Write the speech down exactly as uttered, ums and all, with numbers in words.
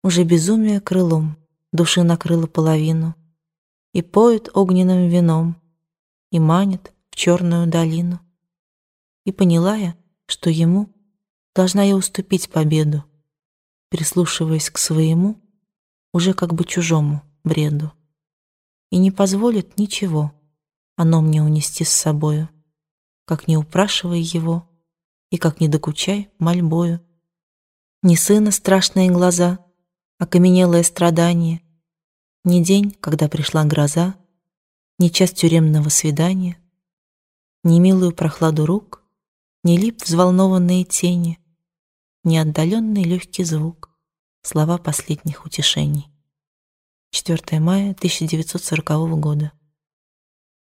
Уже безумие крылом души накрыло половину, и поет огненным вином, и манит в черную долину. И поняла я, что ему должна я уступить победу, прислушиваясь к своему, уже как бы чужому бреду. И не позволит ничего оно мне унести с собою, как не упрашивай его и как не докучай мольбою. Ни сына страшные глаза, окаменелое страдание, ни день, когда пришла гроза, ни час тюремного свидания, ни милую прохладу рук, ни лип взволнованные тени, ни отдаленный легкий звук, слова последних утешений. четвёртое мая тысяча девятьсот сорокового года.